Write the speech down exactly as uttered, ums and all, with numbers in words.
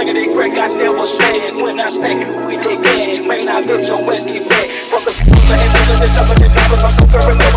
raggedy crack, I never stand. When I stack it with that gas, man, I bitch on West Key back. Fuck the people and niggas, the top of the numbers, I'm so very